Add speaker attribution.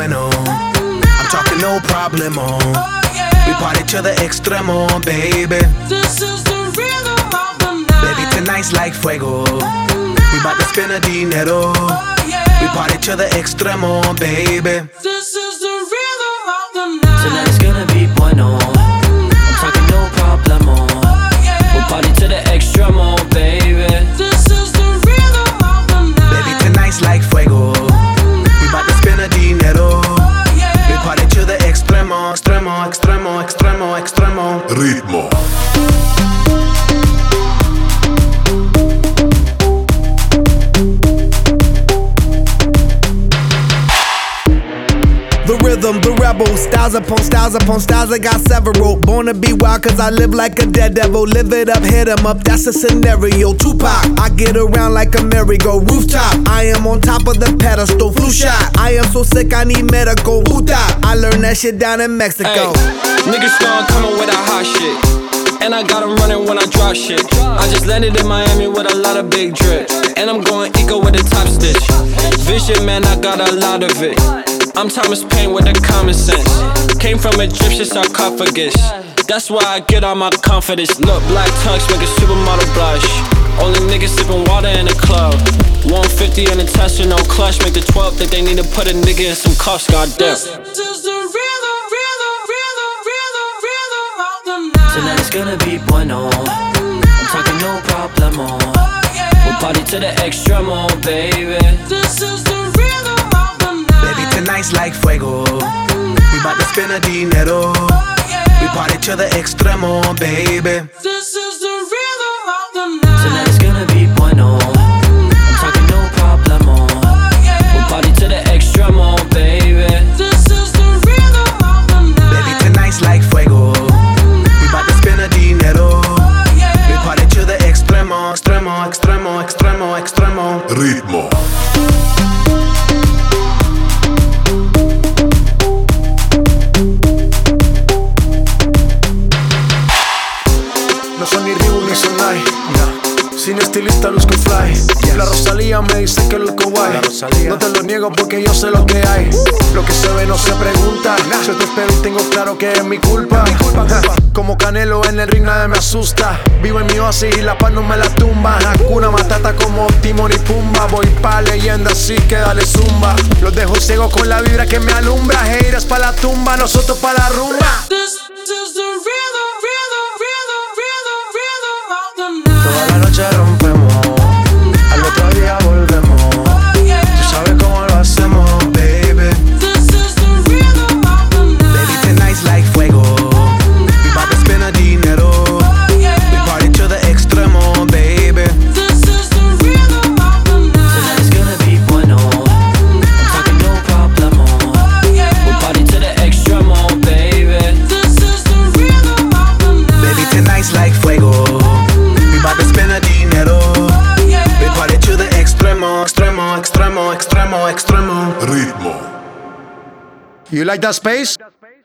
Speaker 1: bueno. I'm talking no problemo. We party to the extremo, baby.
Speaker 2: This is the rhythm of the night.
Speaker 1: Baby, tonight's like fuego. We bout to spend a dinero. We party to the extremo, baby.
Speaker 2: This is the rhythm of the night.
Speaker 3: Tonight is gonna be bueno. I'm talking no problemo. We'll party to the extremo, baby.
Speaker 2: This is the rhythm of the night.
Speaker 1: Baby, tonight's like fuego. We bout to spend a dinero. We party to the extremo, extremo, extremo, extremo, extremo.
Speaker 4: Ritmo.
Speaker 5: The rhythm, the rebel, styles upon styles upon styles, I got several. Born to be wild cause I live like a dead devil. Live it up, hit 'em up, that's a scenario. Tupac, I get around like a merry-go rooftop. I am on top of the pedestal, flu shot. I am so sick, I need medical. Puta, I learned that shit down in Mexico.
Speaker 3: Ay, niggas know I'm coming with that hot shit. And I got 'em running when I drop shit. I just landed in Miami with a lot of big drip. And I'm going eco with a top stitch. Vision, man, I got a lot of it. I'm Thomas Paine with the common sense. Came from Egyptian sarcophagus. That's why I get all my confidence. Look, black tux make a supermodel blush. Only niggas sipping water in the club. 150 in the Tesla, no clutch. Make the 12 think they need to put a nigga in some cuffs, goddamn.
Speaker 2: This is the rhythm, rhythm, rhythm, rhythm, rhythm of the night.
Speaker 3: Tonight is gonna be bueno. I'm talking no problemo. We'll party to the extremo, baby.
Speaker 2: This is the rhythm of the night.
Speaker 1: Baby, tonight's like fuego. We bout to spend a dinero. We party to the extremo, baby.
Speaker 2: This is the rhythm of the night.
Speaker 3: Tonight is gonna be bueno. I'm talking no problemo. We'll party to the extremo, baby.
Speaker 2: This is the rhythm of the night.
Speaker 1: Baby, tonight's like fuego. We bout to spend a dinero. We party to the extremo, extremo, extremo, extremo, extremo.
Speaker 4: Ritmo.
Speaker 6: No son ni Reebok ni Sonai, sin estilista luzco fly. La Rosalía me dice que luzco guay. No te lo niego porque yo sé lo que hay. Lo que se ve no se pregunta. Yo te espero y tengo claro que es mi culpa. Como Canelo en el ring nadie me asusta. Vivo en mi oasis y la paz no me la tumba. Hakuna Matata como Timon y Pumba. Voy pa' leyenda así que dale zumba. Los dejo ciegos con la vibra que me alumbra. Haters pa' la tumba, nosotros pa' la rumba.
Speaker 2: This is the rhythm, rhythm, rhythm, rhythm, rhythm of the night.
Speaker 6: Toda la noche rompemos, al otro día volvemos. Tú sabes cómo lo hacemos, baby.
Speaker 2: This is the rhythm of the night.
Speaker 1: Baby, tonight's like fuego. We bout to spend a dinero. We party to the extremo, baby.
Speaker 2: This is the rhythm of the night.
Speaker 3: Tonight is gonna be bueno. I'm talking no problemo. We'll party to the extremo, baby.
Speaker 2: This is the rhythm of the night.
Speaker 1: Baby, tonight's like fuego. We bout to spend a dinero. We party to the extremo, extremo, extremo, extremo, extremo.
Speaker 4: Ritmo.
Speaker 6: You like that space?